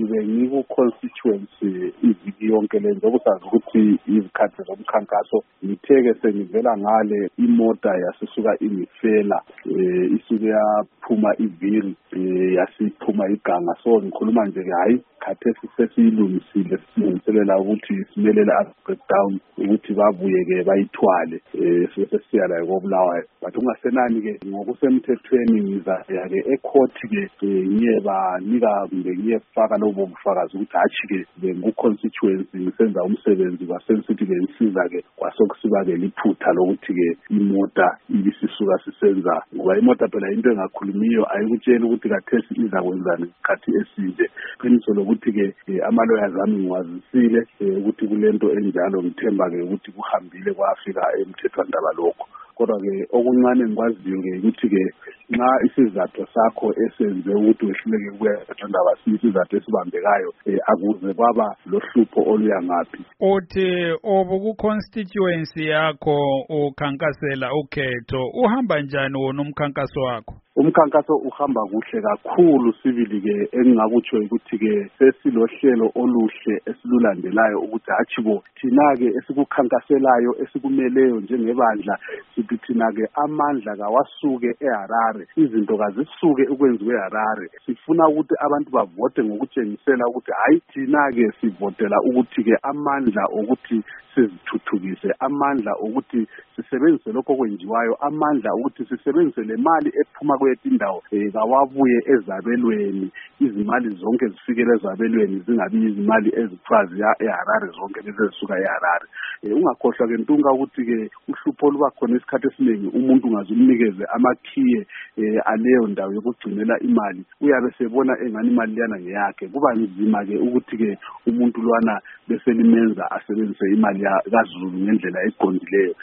ngibe ngiku-constituency iviki yonke le njengoba usazi ukuthi izikhathi zomkhankaso ngitheke sengivela ngale imota yasisuka ingifela isuke yaphuma iviri yasiphuma iganga so ngikhuluma nje-ke hayi khathesi sesiyilungisile silungiselela ukuthi simelele breakdown ukuthi babuye-ke bayithwale sesiya la koBulawayo but ungasenani-ke ngokusemthethweni ngizaya-ke ecourt-ke ngiye banika kumbe ngiyefaka lobo bufakazi ukuthi hatshi-ke bengu-constituency ngisenza umsebenzi kwasensithi-ke ngisiza-ke kwasokusiba-ke liphutha lokuthi-ke imota ibisisuka sisenza ngoba imota phela into engakhulumiyo ayikutshela ukuthi kathesi izakwenzani isikhathi eside qiniso lokuthi-ke ama-lawyers ami ngiwazisile ukuthi kulento enjalo ngithemba-ke ukuthi kuhambile kwafika emthethwandaba lokho kodwa-ke okuncane ngikwaziyo-ke ukuthi-ke nxa isizathu sakho esenze ukuthi wehluleke kuya emthethwandaba siyisizathu esibambekayo akuze kwaba lohlupho oluya ngaphi. Uthi obuku-constituency yakho ukhankasela ukhetho uhamba njani wona umkhankaso wakho? Umkhankaso uhamba kuhle kakhulu sibili-ke engingakutsho ukuthi-ke sesilohlelo oluhle esilulandelayo ukuthi hatshi-bo thina-ke esikukhankaselayo esikumeleyo njengebandla sithi thina-ke amandla kawasuke eHarare izinto kazisuke ukwenziwa eHarare sifuna ukuthi abantu bavote ngokutshengisela ukuthi hayi thina-ke sivotela ukuthi-ke amandla okuthi sizithuthukise amandla okuthi sisebenzise lokho okwenziwayo amandla ukuthi sisebenzise le mali ephuma kwethu indawo kawabuye ezabelweni izimali zonke zifikele ezabelweni zingabi izimali ezithiwa ziya eHarare zonke bese zisuka eHarare. Ungakhohlwa-ke Ntunga ukuthi-ke uhlupho oluba khona isikhathi esiningi umuntu ungazumnikeze amakhiye aleyo ndawo yokugcinela imali uyabe sebona engani imali liyana ngeyakhe kuba nzima-ke ukuthi-ke umuntu lwana bese limenza asebenzise imali kaZulu ngendlela eqondileyo